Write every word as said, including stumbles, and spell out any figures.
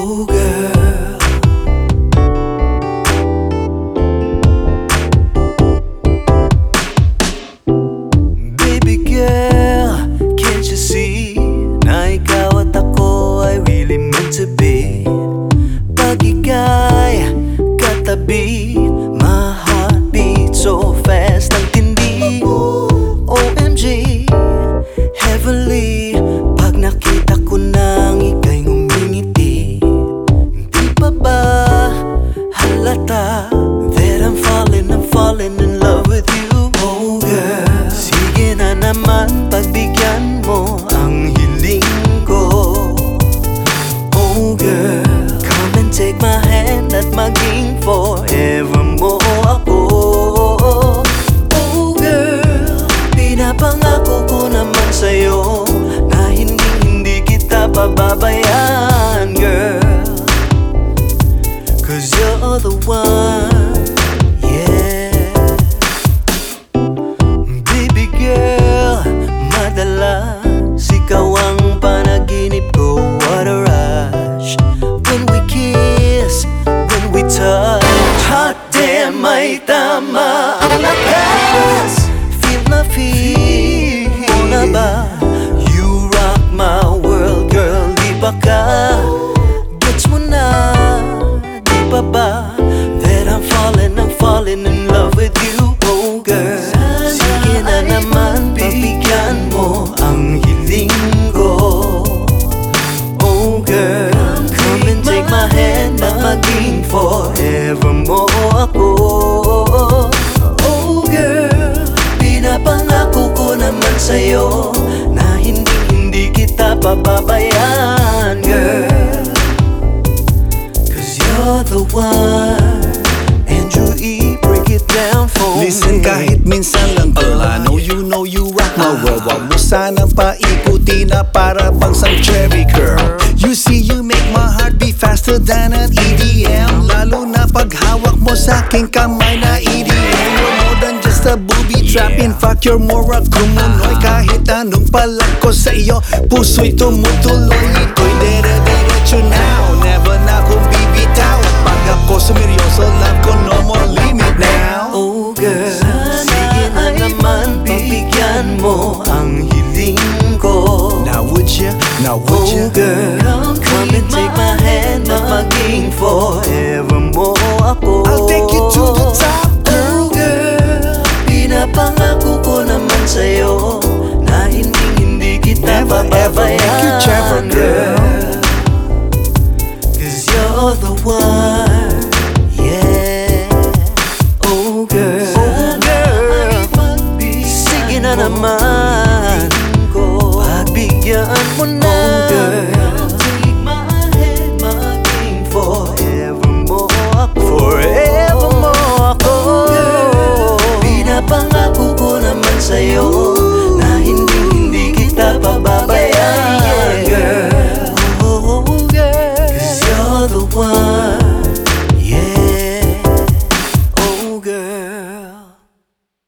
Oh girl, baby girl, can't you see na ikaw at ako ay really meant to be? Pag ika'y katabi, my heart beats so fast, ang tindi. O M G, heavenly, pag nakita ko nang ika'y ngumingiti. Hindi pa ba halata that I'm falling, I'm falling in love with you? Oh girl, sige na naman, pagbigyan mo ang hiling ko. Oh girl, come and take my hand at maging forevermore ako. Oh girl, pinapangako ko naman sa'yo na hindi hindi kita pababayaan, girl. Cause you're the one, yeah. Baby girl, madalas ikaw ang panaginip ko. What a rush when we kiss, when we touch. Hot damn, may tama ang lakas. Feel na feel mo na ba? You rock my world, girl, di ba ka? Gets mo na, di ba ba? That I'm falling, I'm falling in love with you. Oh girl, sige na naman, pagbigyan mo ang hiling ko. Oh girl, come and take my hand at maging forevermore ako. Oh girl, pinapangako ko naman sa'yo na hindi hindi kita pababayaan, girl. Cause you're the one. Andrew E, break it down for Listen, me. kahit minsan lang girl, I know you know you rock my world. Wag mo sanang paikuti na para bang sanctuary girl. You see you make my heart beat faster than an E D M. Lalo na pag hawak mo sa aking kamay na E D M. You're more than just a booby trap. In fact, you're more a kumunoy. Kahit anong palag ko sa iyo, puso'y tumutuloy. Ito'y dire-diretso now, never na akong bibitaw. Pag ako sumeryoso, love ko no more limit now. Oh girl, sige na naman, pagbigyan mo ang hiling ko. Now would ya, now would Oh ya? girl, come and take my hand at maging forevermore ako. I'll take you to the top, Oh girl, pinapangako ko naman sa'yo na hindi hindi kita Never ever make you pababayaan, Trevor, girl.